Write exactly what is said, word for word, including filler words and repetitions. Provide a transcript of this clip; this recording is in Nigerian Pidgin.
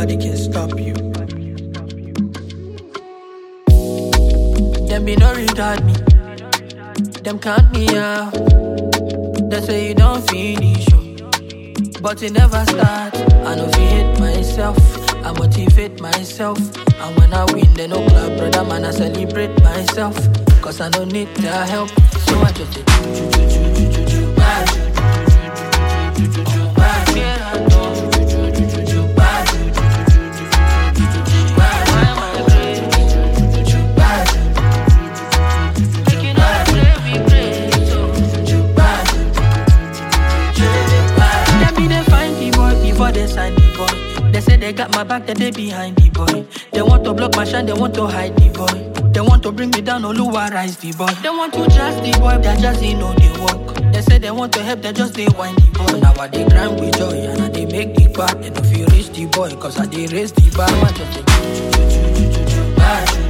nobody can stop you. Them be no regard me, them count me out. They say you don't finish, oh, but it never start. I know if you hate myself, I motivate myself. And when I win, they no clap, brother man, I celebrate myself. Cause I don't need their help, so I just say choo choo choo choo choo choo choo bad, choo choo choo choo choo choo bad, yeah I know, choo choo choo choo choo bad, choo choo choo choo choo choo choo bad, why am I great, choo choo choo choo bad, making all I play we play, so choo choo bad, choo choo bad. Them be they find the boy before they sign the boy. They say they got my back, then they behind the boy. They want to block my shine, they want to hide the boy. They want to bring me down, Oluwa rise the boy. They want to trust the boy, they just they know they work. They say they want to help, they just they whine the boy. Now I they grind with joy, and I they make the part. They don't feel reach the boy, cause I they raise the bar. I just say choo choo choo choo choo choo choo.